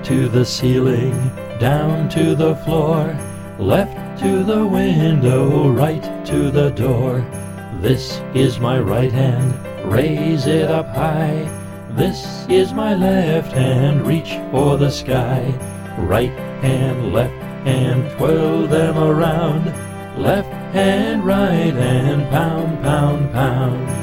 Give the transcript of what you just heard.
to the ceiling, down to the floor, left to the window, right to the door. This is my right hand, raise it up high. This is my left hand, reach for the sky. Right hand, left hand, twirl them around. Left hand, right hand, pound, pound, pound.